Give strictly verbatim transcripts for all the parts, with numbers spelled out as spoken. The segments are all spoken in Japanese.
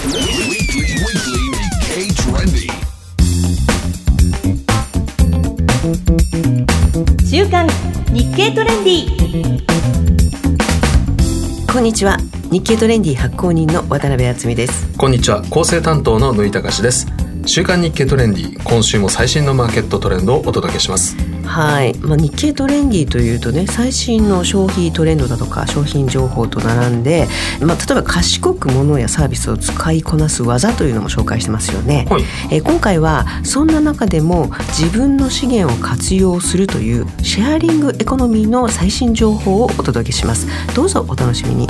週刊日経トレンディ。 こんにちは。日経トレンディ発行人の渡辺敦美です。 こんにちは。構成担当の野井隆です。週刊日経トレンディ、今週も最新のマーケットトレンドをお届けします。 はい、まあ、日経トレンディというとね、最新の消費トレンドだとか商品情報と並んで、まあ、例えば賢く物やサービスを使いこなす技というのも紹介してますよね、はい。えー、今回はそんな中でも自分の資源を活用するというシェアリングエコノミーの最新情報をお届けします。どうぞお楽しみに。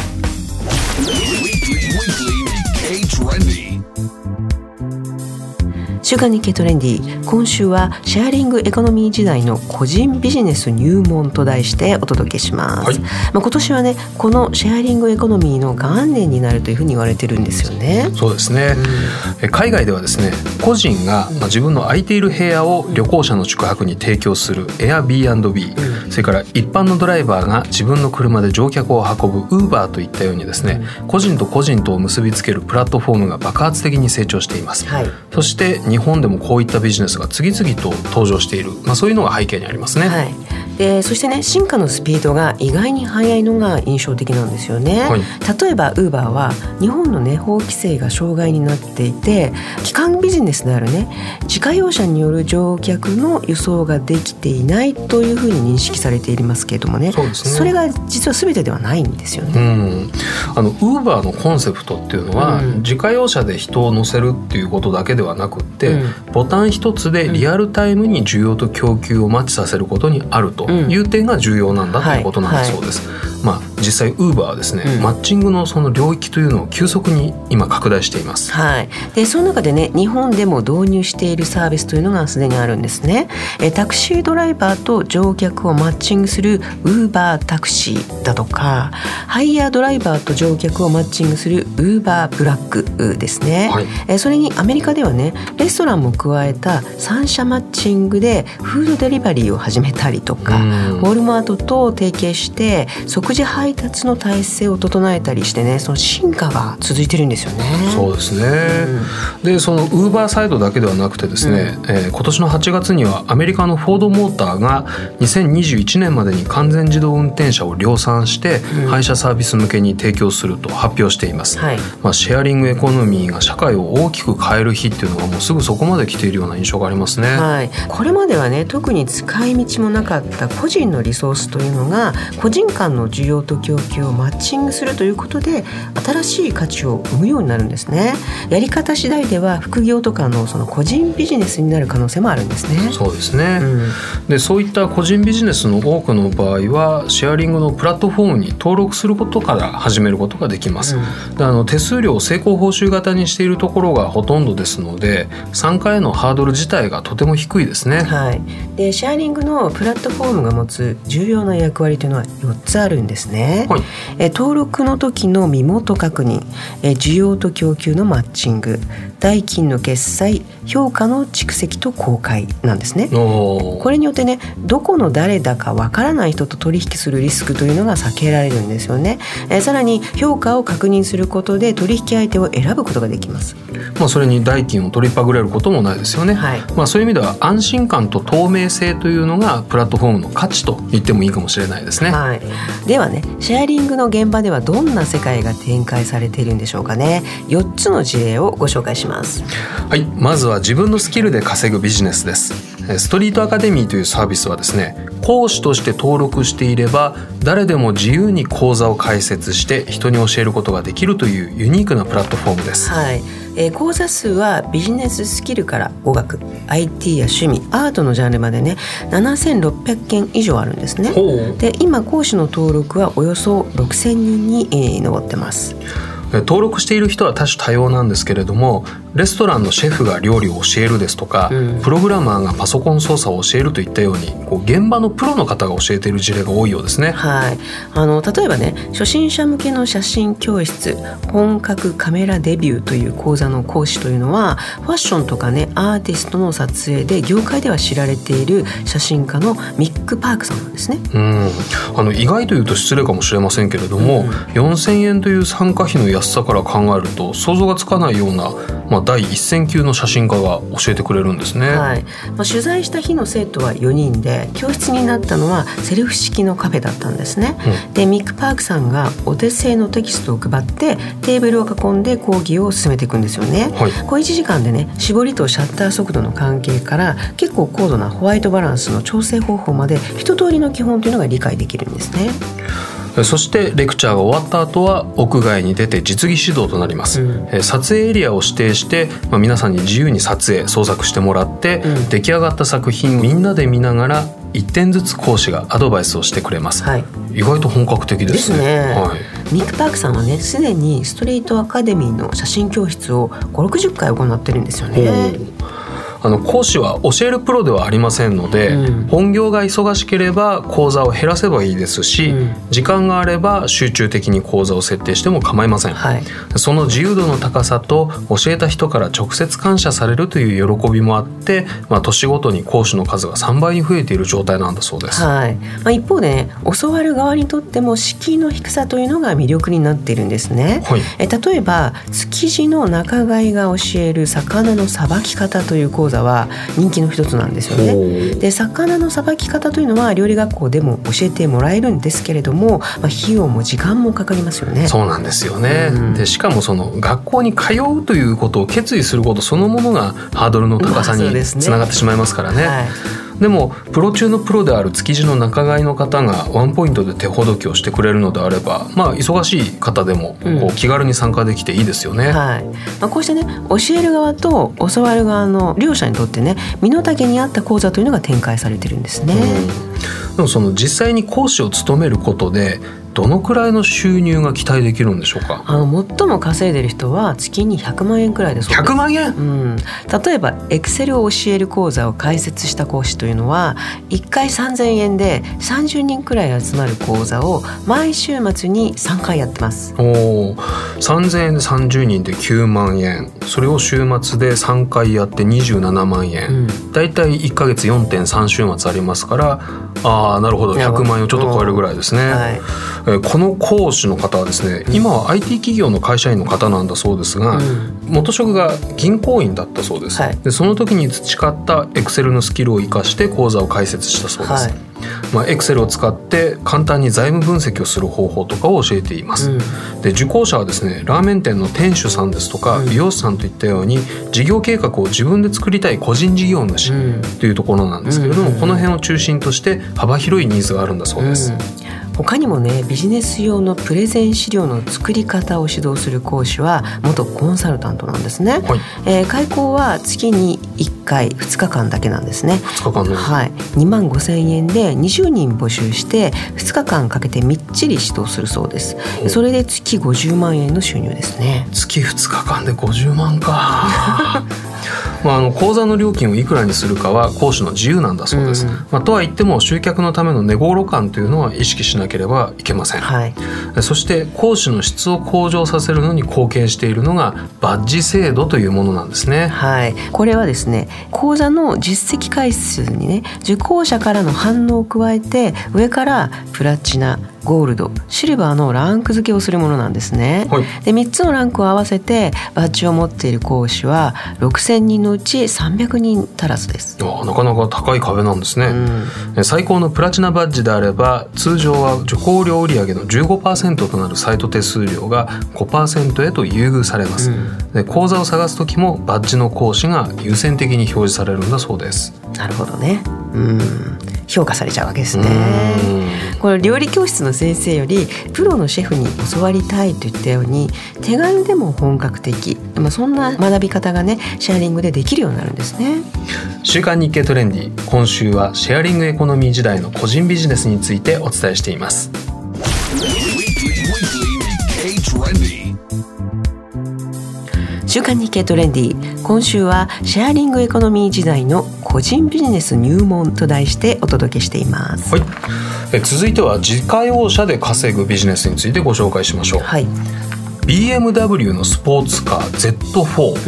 週刊日経トレンディ、今週はシェアリングエコノミー時代の個人ビジネス入門と題してお届けします、はい。まあ、今年はね、このシェアリングエコノミーの元年になるというふうに言われてるんですよね。 そうですね、うん、海外ではですね、個人が、まあ、自分の空いている部屋を旅行者の宿泊に提供する Airbnb、うん、それから一般のドライバーが自分の車で乗客を運ぶ Uber といったようにですね、うん、個人と個人とを結びつけるプラットフォームが爆発的に成長しています、はい。そして日本でもこういったビジネスが次々と登場している、まあ、そういうのが背景にありますね、はい。 でそしてね、進化のスピードが意外に速いのが印象的なんですよね、はい。例えば Uber は日本の、ね、法規制が障害になっていて、基幹ビジネスであるね、自家用車による乗客の輸送ができていないというふうに認識されていますけれどもね、そうですね、それが実は全てではないんですよね、うん、 あの Uber のコンセプトっていうのは、うん、自家用車で人を乗せるっていうことだけではなくって、うん、ボタン一つでリアルタイムに需要と供給をマッチさせることにあるという点が重要なんだということなんだそうです、はいはい。まあ、実際 Uber はですね、うん、マッチングのその領域というのを急速に今拡大しています、 はい。でその中でね、日本でも導入しているサービスというのがすでにあるんですね。えタクシードライバーと乗客をマッチングする Uber タクシーだとか、ハイヤードライバーと乗客をマッチングする Uber ブラックですね、はい。えそれにアメリカではね、レストランも加えた三者マッチングでフードデリバリーを始めたりとか、ウォールマートと提携して即時配達の体制を整えたりしてね、その進化が続いてるんですよね。 そうですね、うん、でその Uber サイドだけではなくてですね、うん、えー、今年のはちがつにはアメリカのフォードモーターがにせんにじゅういちねんまでに完全自動運転車を量産して、うん、配車サービス向けに提供すると発表しています、はい。まあ、シェアリングエコノミーが社会を大きく変える日っていうのがもうすぐそこまで来ているような印象がありますね、 はい。これまではね、特に使い道もなかった個人のリソースというのが個人間の需要と供給をマッチングするということで新しい価値を生むようになるんですね。やり方次第では副業とかのその個人ビジネスになる可能性もあるんですね。 そうですね、うん、でそういった個人ビジネスの多くの場合はシェアリングのプラットフォームに登録することから始めることができます、うん、であの手数料を成功報酬型にしているところがほとんどですので、参加へのハードル自体がとても低いですね、 はい。でシェアリングのプラットフォームが持つ重要な役割というのはよっつあるんですね、はい。え登録の時の身元確認、え需要と供給のマッチング、代金の決済、評価の蓄積と公開なんですね。これによってね、どこの誰だかわからない人と取引するリスクというのが避けられるんですよね。えさらに評価を確認することで取引相手を選ぶことができます、 まあ、それに代金を取りっぱぐれることもないですよね、はい。まあ、そういう意味では安心感と透明性というのがプラットフォームの価値と言ってもいいかもしれないですね、 はい。ではね、シェアリングの現場ではどんな世界が展開されているんでしょうかね。よっつの事例をご紹介します。 はい、まずは自分のスキルで稼ぐビジネスです。ストリートアカデミーというサービスはですね、講師として登録していれば誰でも自由に講座を開設して人に教えることができるというユニークなプラットフォームです、はい。 えー、講座数はビジネススキルから語学、アイティー や趣味、アートのジャンルまでね、ななせんろっぴゃくけん以上あるんですね。で今講師の登録はおよそろくせんにんに、えー、上ってます。 登録している人は多種多様なんですけれども、レストランのシェフが料理を教えるですとか、うん、プログラマーがパソコン操作を教えるといったようにこう現場のプロの方が教えている事例が多いようですね、 はい。あの例えばね、初心者向けの写真教室本格カメラデビューという講座の講師というのはファッションとかね、アーティストの撮影で業界では知られている写真家のミック・パークさんなんですね。 うん、あの意外というと失礼かもしれませんけれども、うん、よんせんえんという参加費の安すさから考えると想像がつかないような、まあ、第一線級の写真家が教えてくれるんですね。 はい、まあ、取材した日の生徒はよにんで、教室になったのはセルフ式のカフェだったんですね、うん、でミック・パークさんがお手製のテキストを配ってテーブルを囲んで講義を進めていくんですよね、はい、こういちじかんでね、絞りとシャッター速度の関係から結構高度なホワイトバランスの調整方法まで一通りの基本というのが理解できるんですね。 そしてレクチャーが終わった後は屋外に出て実技指導となります、うん、撮影エリアを指定して、まあ、皆さんに自由に撮影創作してもらって、うん、出来上がった作品をみんなで見ながらいってんずつ講師がアドバイスをしてくれます、はい、意外と本格的ですね。 ですね、 はい、 ミック・パークさんはね、すでにストリートアカデミーの写真教室をごじゅうろくじゅっかい行ってるんですよね。 あの講師は教えるプロではありませんので、うん、本業が忙しければ講座を減らせばいいですし、うん、時間があれば集中的に講座を設定しても構いません、はい、その自由度の高さと教えた人から直接感謝されるという喜びもあって、まあ、年ごとに講師の数がさんばいに増えている状態なんだそうです、 はい、まあ、一方で、ね、教わる側にとっても敷居の低さというのが魅力になっているんですね、はい、え例えば築地の仲買が教える魚のさばき方という講座は人気の一つなんですよね。で、魚のさばき方というのは料理学校でも教えてもらえるんですけれども、まあ、費用も時間もかかりますよね。 そうなんですよね、うん、でしかもその学校に通うということを決意することそのものがハードルの高さにつながってしまいますからね、まあ、そうですね。はい、でもプロ中のプロである築地の仲買の方がワンポイントで手ほどきをしてくれるのであれば、まあ、忙しい方でもこう気軽に参加できていいですよね、うん、はい、 まあ、こうしてね、教える側と教わる側の両者にとってね、身の丈に合った講座というのが展開されてるんですね、 うん、でもその実際に講師を務めることでどのくらいの収入が期待できるんでしょうか。 あの最も稼いでる人は月にひゃくまんえんくらいでそうです。 ひゃくまんえん、 うん、例えばエクセルを教える講座を開設した講師というのはいっかいさんぜんえんでさんじゅうにんくらい集まる講座を毎週末にさんかいやってます。 おさんぜんえんでさんじゅうにんできゅうまんえん、それを週末でさんかいやってにじゅうななまんえん、うん、だいたいいっかげつ よんてんさん 週末ありますから、あ、なるほど、ひゃくまんえんをちょっと超えるぐらいですね、はい、この講師の方はですね、今は アイティー 企業の会社員の方なんだそうですが、うん、元職が銀行員だったそうです、はい、でその時に培ったエクセルのスキルを生かして講座を開設したそうです、はい、まあ、エクセルを使って簡単に財務分析をする方法とかを教えています、うん、で受講者はですね、ラーメン店の店主さんですとか、うん、美容師さんといったように事業計画を自分で作りたい個人事業主というところなんですけれども、うん、この辺を中心として幅広いニーズがあるんだそうです、うん、 他にもね、ビジネス用のプレゼン資料の作り方を指導する講師は元コンサルタントなんですね、はい、えー、開講は月にいっかいふつかかんだけなんですね。 ふつかかんね、 はい、にまんごせんえんでにじゅうにん募集してふつかかんかけてみっちり指導するそうです。それで月ごじゅうまんえんの収入ですね。 月ふつかかんでごじゅうまんかまあ、あの講座の料金をいくらにするかは講師の自由なんだそうです、うん、まあ、とは言っても集客のための値頃感というのは意識しなければいけません、はい、そして講師の質を向上させるのに貢献しているのがバッジ制度というものなんですね、 はい、これはですね、講座の実績回数にね、受講者からの反応を加えて上からプラチナ、ゴールド、シルバーのランク付けをするものなんですね、はい、でみっつのランクを合わせてバッジを持っている講師はろくせんにんのうちさんびゃくにん足らずです。 あ、なかなか高い壁なんですね、うん、最高のプラチナバッジであれば通常は受講料売上の じゅうごパーセント となるサイト手数料が ごパーセント へと優遇されます、うん、で講座を探すときもバッジの講師が優先的に表示されるんだそうです。 なるほどね、うん、評価されちゃうわけですね。これ料理教室の先生よりプロのシェフに教わりたいといったように手軽でも本格的、まあ、そんな学び方がね、シェアリングでできるようになるんですね。 週刊日経トレンディ、今週はシェアリングエコノミー時代の個人ビジネスについてお伝えしています。 週刊日経トレンディ、今週はシェアリングエコノミー時代の個人ビジネス入門と題してお届けしています、 はい、え続いては自家用車で稼ぐビジネスについてご紹介しましょう、はい、ビーエムダブリュー のスポーツカー ゼットフォー、うん、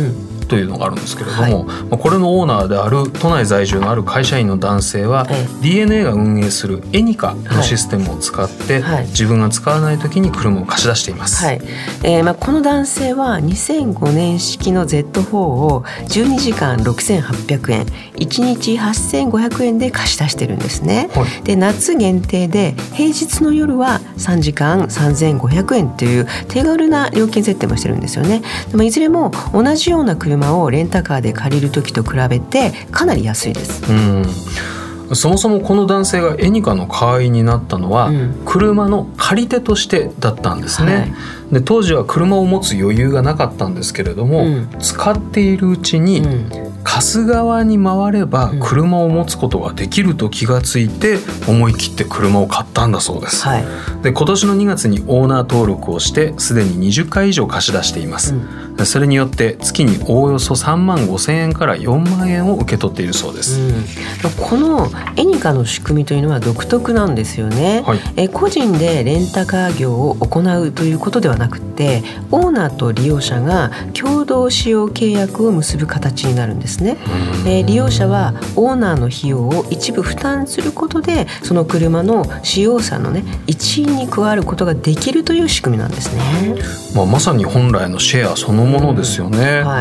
というのがあるんですけれども、はい、まあ、これのオーナーである都内在住のある会社員の男性は、はい、ディーエヌエー が運営するエニカのシステムを使って、はい、自分が使わない時に車を貸し出しています、 はい、えーまあ、この男性はにせんごねん式の ゼットフォー をじゅうにじかんろくせんはっぴゃくえん、いちにちはっせんごひゃくえんで貸し出してるんですね、はい、で夏限定で平日の夜はさんじかんさんぜんごひゃくえんという手軽な料金設定もしてるんですよね。でもいずれも同じような車をレンタカーで借りる時と比べてかなり安いです。 うん、そもそもこの男性がエニカの会員になったのは、うん、車の借り手としてだったんですね、はい、で当時は車を持つ余裕がなかったんですけれども、うん、使っているうちに、うん、貸す側に回れば車を持つことができると気がついて思い切って車を買ったんだそうです、はい、で今年のにがつにオーナー登録をしてすでににじゅっかい以上貸し出しています、うん、それによって月におおよそさんまんごせんえんからよんまんえんを受け取っているそうです、うん、 このエニカの仕組みというのは独特なんですよね、はい、え個人でレンタカー業を行うということではなくてオーナーと利用者が共同使用契約を結ぶ形になるんですね。えー、利用者はオーナーの費用を一部負担することでその車の使用者のね一員に加わることができるという仕組みなんですね。 まあ、まさに本来のシェアそのものですよね、うん、はい、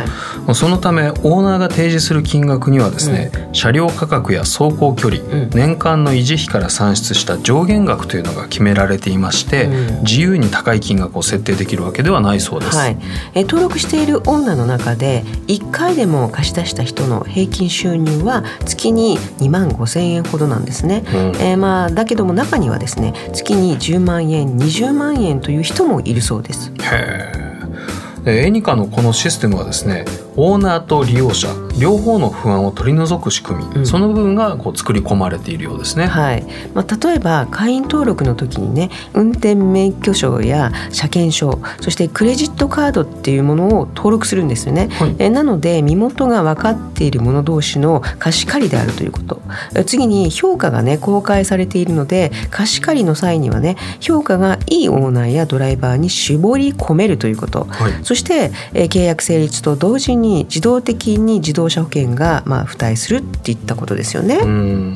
そのためオーナーが提示する金額にはですね、うん、車両価格や走行距離、うん、年間の維持費から算出した上限額というのが決められていまして、うん、自由に高い金額を設定できるわけではないそうです、 はい、え登録しているオーナーの中でいっかいでも貸し出した人の平均収入は月ににまんごせんえんほどなんですね、うん、えー、まあだけども中にはですね月にじゅうまんえんにじゅうまんえんという人もいるそうです。 へー、エニカのこのシステムはですねオーナーと利用者両方の不安を取り除く仕組み、うん、その部分がこう作り込まれているようですね、 はい、まあ、例えば会員登録の時にね運転免許証や車検証そしてクレジットカードっていうものを登録するんですよね、はい、えなので身元が分かっている者同士の貸し借りであるということ、次に評価がね公開されているので貸し借りの際にはね評価がいいオーナーやドライバーに絞り込めるということ、はい、そして、え契約成立と同時に自動的に自動車保険がまあ付帯するっていったことですよね。 うん、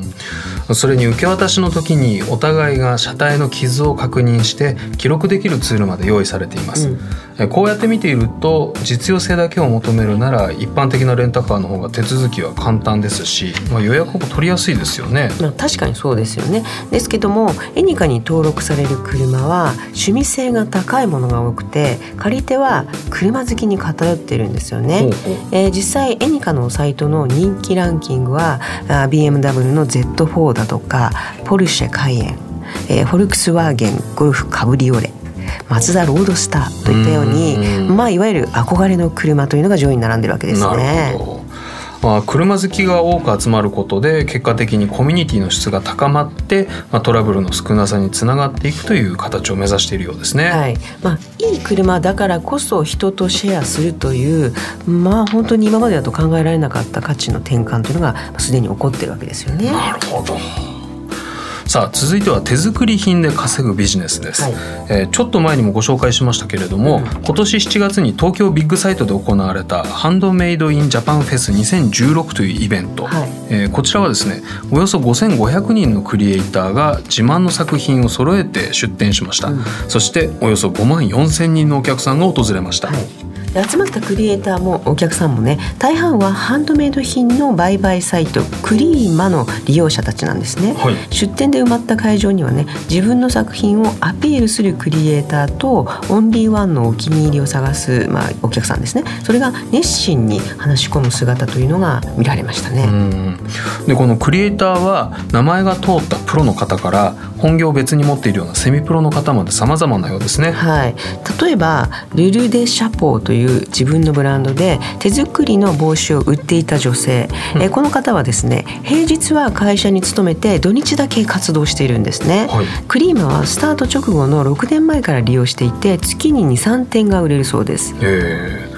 それに受け渡しの時にお互いが車体の傷を確認して記録できるツールまで用意されています、うん、こうやって見ていると実用性だけを求めるなら一般的なレンタカーの方が手続きは簡単ですし、まあ、予約も取りやすいですよね、 まあ、確かにそうですよね。ですけどもエニカに登録される車は趣味性が高いものが多くて借り手は車好きに偏っているんですよね。ほうほう、えー、実際エニカのサイトの人気ランキングは ビーエムダブリュー の ゼットフォー だとかポルシェカイエン、えー、フォルクスワーゲンゴルフカブリオレマツダロードスターといったように、まあ、いわゆる憧れの車というのが上位に並んでるわけですね。 なるほど。まあ、車好きが多く集まることで結果的にコミュニティの質が高まって、まあ、トラブルの少なさにつながっていくという形を目指しているようですね、 はい、まあ、いい車だからこそ人とシェアするという、まあ、本当に今までだと考えられなかった価値の転換というのがすでに起こっているわけですよね。 なるほど。さあ続いては手作り品で稼ぐビジネスです、はい、えー、ちょっと前にもご紹介しましたけれども、うん、今年しちがつに東京ビッグサイトで行われたハンドメイドインジャパンフェスにせんじゅうろくというイベント、はい、えー、こちらはですねおよそごせんごひゃくにんのクリエイターが自慢の作品を揃えて出展しました、うん、そしておよそごまんよんせんにんのお客さんが訪れました、はい、 で集まったクリエイターもお客さんもね大半はハンドメイド品の売買サイトクリーマの利用者たちなんですね、はい、出店で埋まった会場にはね自分の作品をアピールするクリエイターとオンリーワンのお気に入りを探す、まあ、お客さんですね、それが熱心に話し込む姿というのが見られましたね。 うん、でこのクリエイターは名前が通ったプロの方から本業を別に持っているようなセミプロの方まで様々なようですね、 はい、例えばルル・デ・シャポーという自分のブランドで手作りの帽子を売っていた女性、うん、えこの方はですね平日は会社に勤めて土日だけ活動しているんですね、はい、クリーマはスタート直後のろくねんまえから利用していて月に にさんてんが売れるそうです。 へー、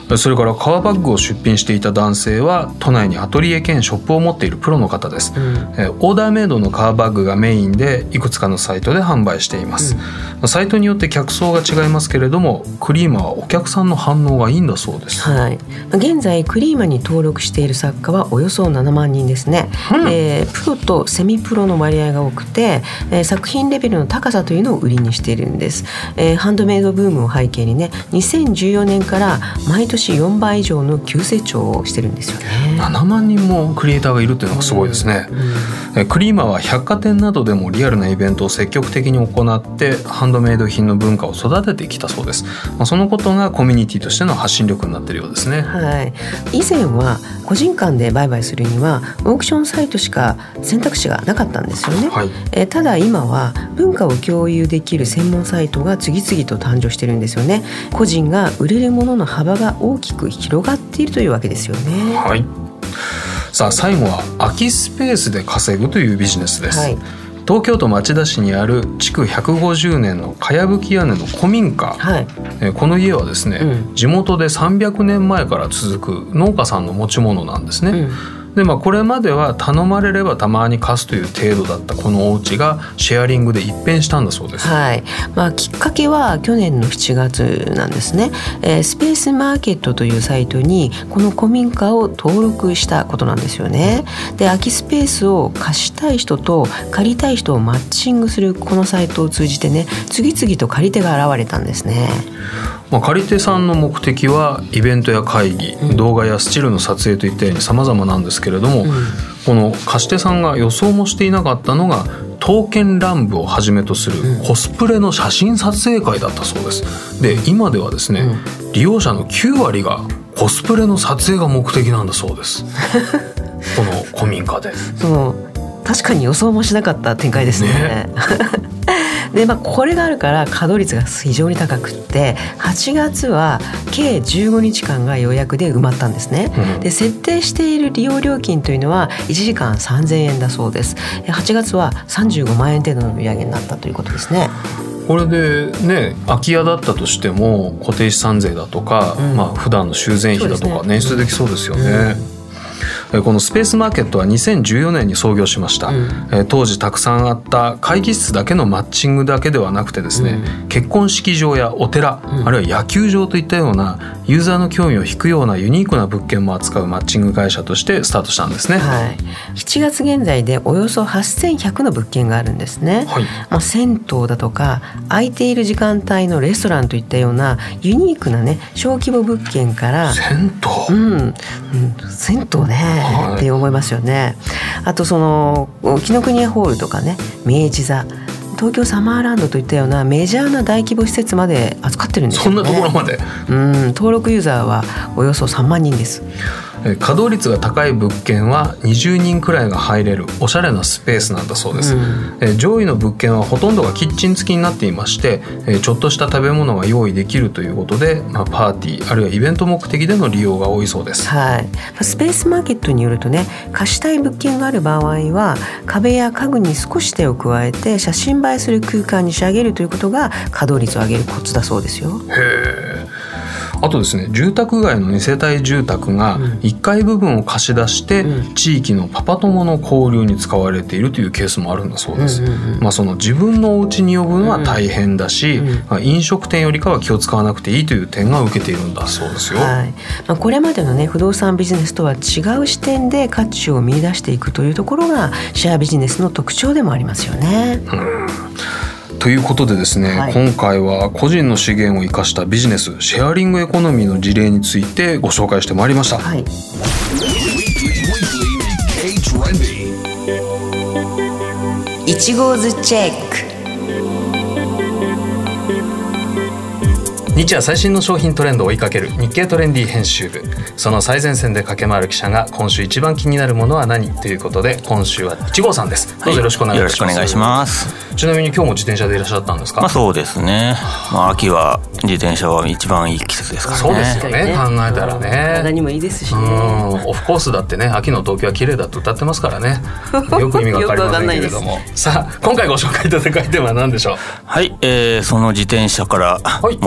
それから革バッグを出品していた男性は都内にアトリエ兼ショップを持っているプロの方です、うん、えオーダーメイドの革バッグがメインでいくつかのサイトで販売しています、うん、サイトによって客層が違いますけれどもクリーマはお客さんの反応がいいんだそうです、 はい、現在クリーマに登録している作家はおよそななまんにんですね、うんえー、プロとセミプロの割合が多くて、えー、作品レベルの高さというのを売りにしているんです、えー、ハンドメイドブームを背景にねにせんじゅうよねんから毎年よんばい以上の急成長をしてるんですよね。 ななまんにんもクリエイターがいるっていうのがすごいですね、うんうん、クリーマは百貨店などでもリアルなイベントを積極的に行ってハンドメイド品の文化を育ててきたそうです、まあ、そのことがコミュニティとしての発信力になっているようですね、 はい、以前は個人間で売買するにはオークションサイトしか選択肢がなかったんですよね、はいえー、ただ今は文化を共有できる専門サイトが次々と誕生してるんですよね。個人が売れるものの幅が大きく広がっているというわけですよね。 はい、さあ最後は空きスペースで稼ぐというビジネスです、はい、東京都町田市にある築ひゃくごじゅうねんのかやぶき屋根の古民家、はい、えこの家はですね、うん、地元でさんびゃくねんまえから続く農家さんの持ち物なんですね、うんでまあ、これまでは頼まれればたまに貸すという程度だったこのお家がシェアリングで一変したんだそうです、 はいまあ、きっかけは去年のしちがつなんですね、えー、スペースマーケットというサイトにこの古民家を登録したことなんですよね。で空きスペースを貸したい人と借りたい人をマッチングするこのサイトを通じてね次々と借り手が現れたんですね。 まあ、借り手さんの目的はイベントや会議、うん、動画やスチルの撮影といったように様々なんですけれども、うん、この貸し手さんが予想もしていなかったのが刀剣乱舞をはじめとするコスプレの写真撮影会だったそうです。で今ではですね、うん、利用者のきゅうわりがコスプレの撮影が目的なんだそうですこの古民家で。 そう確かに予想もしなかった展開ですね、ねでまあ、これがあるから稼働率が非常に高くってはちがつは計じゅうごにちかんが予約で埋まったんですね、うん、で設定している利用料金というのはいちじかんさんぜんえんだそうです。はちがつはさんじゅうごまんえん程度の売り上げになったということですね。 これでね空き家だったとしても固定資産税だとか、うんまあ、普段の修繕費だとか捻出できそうですよね、うんこのスペースマーケットはにせんじゅうよねんに創業しました、うん、当時たくさんあった会議室だけのマッチングだけではなくてですね、うん、結婚式場やお寺、うん、あるいは野球場といったようなユーザーの興味を引くようなユニークな物件も扱うマッチング会社としてスタートしたんですね、 はい、しちがつ現在でおよそはっせんひゃくの物件があるんですね、はいまあ、銭湯だとか空いている時間帯のレストランといったようなユニークなね小規模物件から銭湯、 うんうん、銭湯ねって思いますよね。あとその紀ノ国屋ホールとかね明治座東京サマーランドといったようなメジャーな大規模施設まで扱ってるんですよね。 そんなところまでうん登録ユーザーはおよそさんまんにんです。 稼働率が高い物件はにじゅうにんくらいが入れるおしゃれなスペースなんだそうです、うん、上位の物件はほとんどがキッチン付きになっていましてちょっとした食べ物が用意できるということで、まあ、パーティーあるいはイベント目的での利用が多いそうです、 はい、スペースマーケットによるとね貸したい物件がある場合は壁や家具に少し手を加えて写真映えする空間に仕上げるということが稼働率を上げるコツだそうですよ。 へーあとですね住宅街のに世帯住宅がいっかい部分を貸し出して地域のパパ友の交流に使われているというケースもあるんだそうです、うんうんうんまあ、その自分のお家に呼ぶのは大変だし、うんまあ、飲食店よりかは気を使わなくていいという点が受けているんだそうですよ、 はいまあ、これまでの、ね、不動産ビジネスとは違う視点で価値を見出していくというところがシェアビジネスの特徴でもありますよね、 うんということでですね、はい、今回は個人の資源を生かしたビジネスシェアリングエコノミーの事例についてご紹介してまいりました、はい、 いち号ズチェック。 日夜最新の商品トレンドを追いかける日経トレンディ編集部、その最前線で駆け回る記者が今週一番気になるものは何ということで今週はいち号さんです。どうぞよろしくお願いします、 はい、よろしくお願いします。 ちなみに今日も自転車でいらっしゃったんですか？ まあ、そうですね、まあ、秋は自転車は一番いい季節ですからね。 そうですよね、考えたらね体にもいいですしね。 オフコースだってね秋の東京は綺麗だと歌ってますからねよく意味が分かりませんけれどもさあ今回ご紹介いただくアイテムは何でしょう？ はい、えー、その自転車から持ってまいり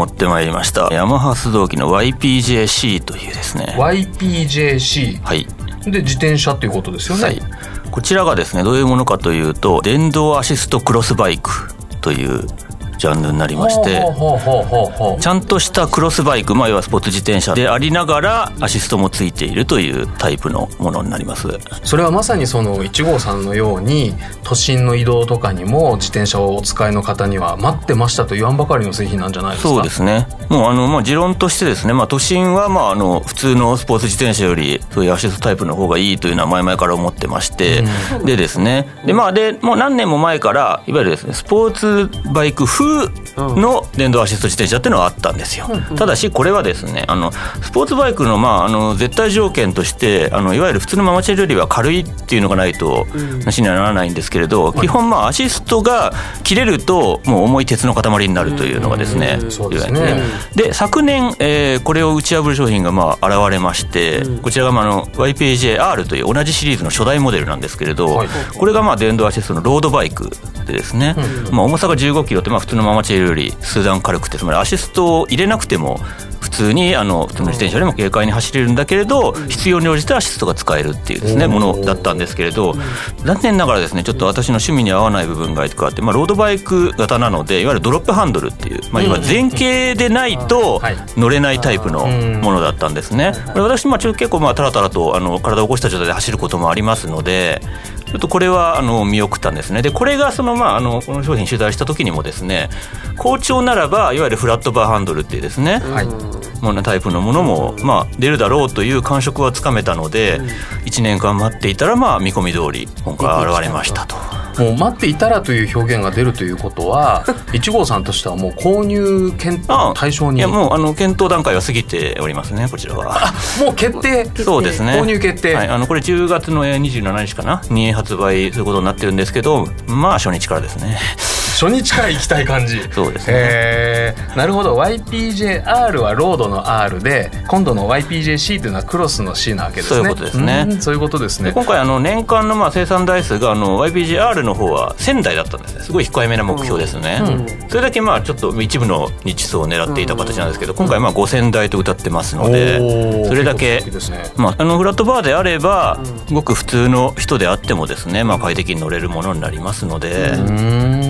入りましたヤマハ発動機の ワイピージェーシー というですねワイピージェーシー、 はい、 で自転車ということですよね、 はい、こちらがですねどういうものかというと電動アシストクロスバイクというジャンルになりまして、ちゃんとしたクロスバイク、まあ、要はスポーツ自転車でありながらアシストもついているというタイプのものになります。 それはまさにそのいちごうさんのように都心の移動とかにも自転車をお使いの方には待ってましたと言わんばかりの製品なんじゃないですか。 そうですね。もうあの、まあ、持論としてですね、まあ、都心はまああの普通のスポーツ自転車よりそういうアシストタイプの方がいいというのは前々から思ってまして、うん、でですねで、まあ、でもう何年も前からいわゆるですねスポーツバイク風の電動アシスト自転車っていうのはあったんですよ。ただしこれはですねあのスポーツバイクの、まあ、あの絶対条件としてあのいわゆる普通のママチャリよりは軽いっていうのがないとなしにはならないんですけれど、基本まあアシストが切れるともう重い鉄の塊になるというのがですね、 そうですね。 で昨年、えー、これを打ち破る商品がまあ現れまして、こちらがまああの ワイピージェーアール という同じシリーズの初代モデルなんですけれど、はい、これがまあ電動アシストのロードバイクでですね、まあ、重さがじゅうごキロってまあ普通のママチャリより数段軽くて、つまりアシストを入れなくても普通にあの普通の自転車よりも軽快に走れるんだけれど、必要に応じてアシストが使えるっていうですねものだったんですけれど、残念ながらですねちょっと私の趣味に合わない部分がいくつかあって、まあ、ロードバイク型なのでいわゆるドロップハンドルっていう、まあ、今前傾でないと乗れないタイプのものだったんですね。これ私まあ結構まあタラタラとあの体を起こした状態で走ることもありますので、ちょっとこれはあの見送ったんですね。でこれがそのまああのこの商品取材した時にもですね、好調ならばいわゆるフラットバーハンドルっていうですね、はい、もうタイプのものもまあ出るだろうという感触はつかめたので、いちねんかん待っていたらまあ見込み通り今回現れましたと。 もう待っていたらという表現が出るということはいちごうさんとしてはもう購入検討の対象に。 いやもうあの検討段階は過ぎておりますねこちらは。 あもう決定。 そうですね、 購入決定、 はい、あのこれじゅうがつのにじゅうしちにちかなに発売することになってるんですけど、まあ初日からですね。 初日から行きたい感じ。 そうですね、 えー、なるほど。 ワイピージェーアール はロードの R で、今度の ワイピージェーシー というのはクロスの C なわけですね。 そういうことですね。 うんそういうことですね。 で今回あの年間のまあ生産台数があの ワイピージェーアール の方はせんだいだったんですね。すごい控えめな目標ですね、うん、それだけまあちょっと一部の日数を狙っていた形なんですけど、今回まあごせんだいと歌ってますので、それだけ、まあ、あのフラットバーであればごく普通の人であってもですね、まあ、快適に乗れるものになりますので、うん、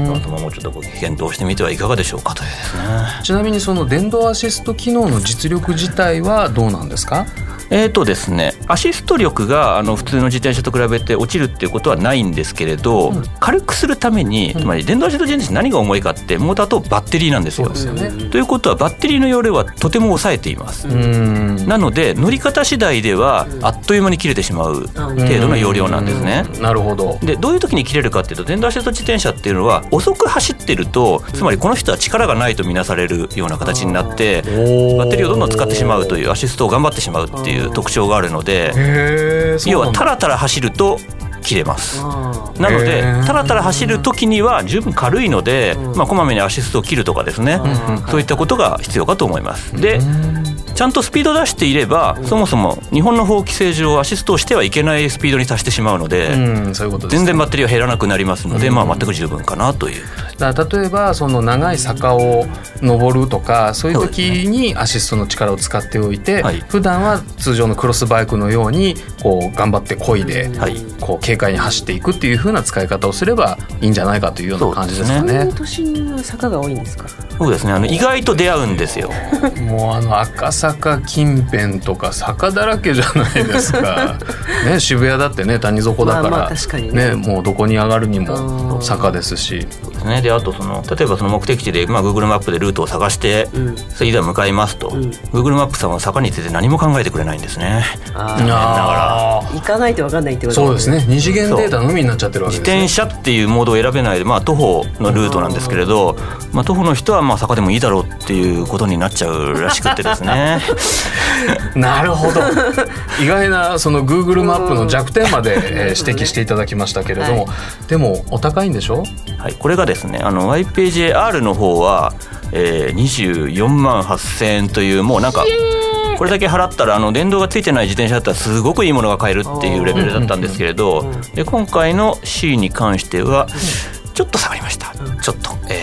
もうちょっとご検討してみてはいかがでしょうかというですね。 ちなみにその電動アシスト機能の実力自体はどうなんですか？ えーとですね、アシスト力があの普通の自転車と比べて落ちるっていうことはないんですけれど、うん、軽くするために、つまり電動アシスト自転車何が重いかってモーターとバッテリーなんですよ。 そうですよね。 ということはバッテリーの容量はとても抑えています。うんなので乗り方次第ではあっという間に切れてしまう程度の容量なんですね。 なるほど。 でどういう時に切れるかっていうと、電動アシスト自転車っていうのは遅く走ってると、つまりこの人は力がないと見なされるような形になってバッテリーをどんどん使ってしまうという、アシストを頑張ってしまうっていう特徴があるので、要はタラタラ走ると切れます。なのでタラタラ走る時には十分軽いので、まあ、こまめにアシストを切るとかですね、そういったことが必要かと思います。でちゃんとスピード出していれば、そもそも日本の法規制上アシストをしてはいけないスピードに達してしまうので、うんそういうことですね、全然バッテリーは減らなくなりますので、まあ、全く十分かなという。 だから例えばその長い坂を登るとかそういう時にアシストの力を使っておいて、はい、普段は通常のクロスバイクのようにこう頑張って漕いで、はい、こう軽快に走っていくっていう風な使い方をすればいいんじゃないかというような感じですかね。 都心は坂が多いんですか？ そうですね、あの意外と出会うんですよ。 もうあの赤坂近辺とか坂だらけじゃないですか、ね、渋谷だってね谷底だから、まあまあ確かにね、ね、もうどこに上がるにも坂ですし。 そうですね。であとその例えばその目的地で、まあ、Google マップでルートを探して、うん、それ以上向かいますと、うん、Google マップさんは坂について何も考えてくれないんですね。 あ残念ながら行かないと分かんないってことですね。そうですね、二次元データのみになっちゃってるわけですね。 自転車っていうモードを選べないで、まあ、徒歩のルートなんですけれど、まあ、徒歩の人はまあ坂でもいいだろうっていうことになっちゃうらしくてですねなるほど。意外なその Google マップの弱点まで、えー、指摘していただきましたけれども、はい、でもお高いんでしょ？ はい、これがですね、あの ワイピージェーアール の方は、えー、にじゅうよんまんはっせんえんという、もうなんかこれだけ払ったらあの電動がついてない自転車だったらすごくいいものが買えるっていうレベルだったんですけれど、で今回の C に関してはちょっと下がりました。ちょっと、えー、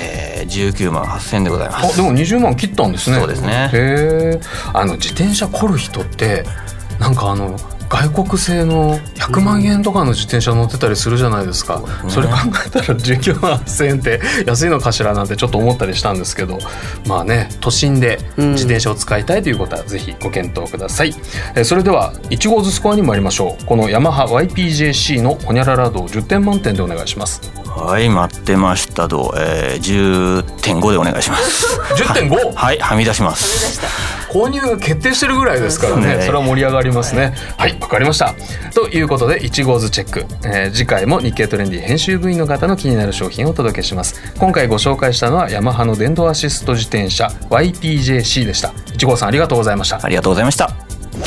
じゅうきゅうまんはっせんでございます。 あでもにじゅうまん切ったんですね。 そうですね。 へあの自転車凝る人ってなんかあの外国製のひゃくまんえんとかの自転車乗ってたりするじゃないですか、うん、それ考えたらじゅうきゅうまんはっせんえんって安いのかしらなんてちょっと思ったりしたんですけど、まあね都心で自転車を使いたいということはぜひご検討ください、うん、それではいち号ずつスコアに参りましょう。このヤマハ ワイピージェーシー のホニャララ度じゅってん満点でお願いします。 はい待ってました度、えー、じゅってんごでお願いします。 じゅってんごは, はいはみ出します。 購入が決定してるぐらいですからね、それは盛り上がりますね。はいわかりました。ということでいち号ずチェック、えー、次回も日経トレンディ編集部員の方の気になる商品をお届けします。今回ご紹介したのはヤマハの電動アシスト自転車 ワイピージェーシー でした。いち号さんありがとうございました。 ありがとうございました。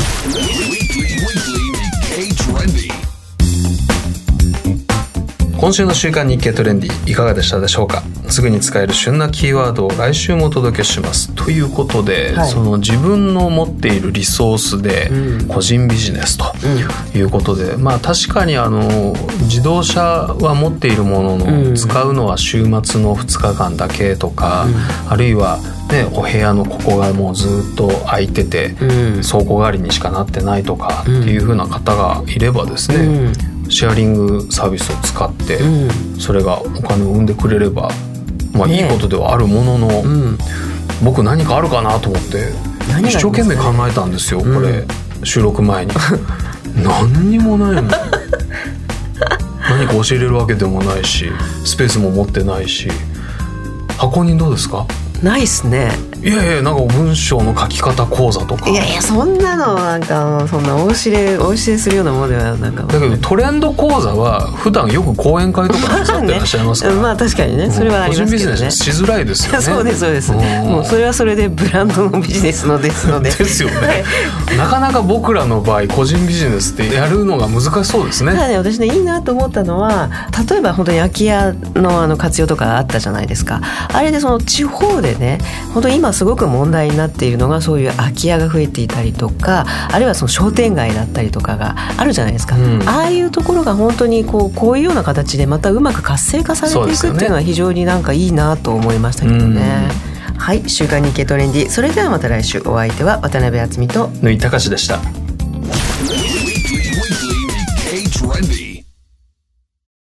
今週の週刊日経トレンディいかがでしたでしょうか。すぐに使える旬なキーワードを来週もお届けしますということで、はい、その自分の持っているリソースで個人ビジネスということで、うん、まあ確かにあの自動車は持っているものの、うん、使うのは週末のふつかかんだけとか、うん、あるいはね、お部屋のここがもうずっと空いてて、うん、倉庫代わりにしかなってないとかっていう風な方がいればですね、うん、シェアリングサービスを使ってそれがお金を生んでくれれば、まあ、いいことではあるものの、ねうん、僕何かあるかなと思って一生懸命考えたんですよ、これ、うん、収録前に何にもないもん何か教えれるわけでもないしスペースも持ってないし。箱にどうですか？ ないっすね。 いやいやなんか文章の書き方講座とかいやいやそんなのなんかそんなお教えお教えするようなものではなんかだけどトレンド講座は普段よく講演会とかなさってらっしゃいますから、 ね、まあ確かにねそれはありますけどね。 個人ビジネスしづらいですよね。 そうですそうです。もうそれはそれでブランドのビジネスのですのでですよね、はい、なかなか僕らの場合個人ビジネスってやるのが難しそうですね。 ただね私ねいいなと思ったのは例えば本当に空き家 の, あの活用とかあったじゃないですか。あれでその地方でね本当に今すごく問題になっているのがそういう空き家が増えていたりとかあるいはその商店街だったりとかがあるじゃないですか、うん、ああいうところが本当にこう、こういうような形でまたうまく活性化されていくっていうのは非常になんかいいなと思いましたけどね、うん、はい週刊日経トレンディそれではまた来週お相手は渡辺敦美と縫井隆でした。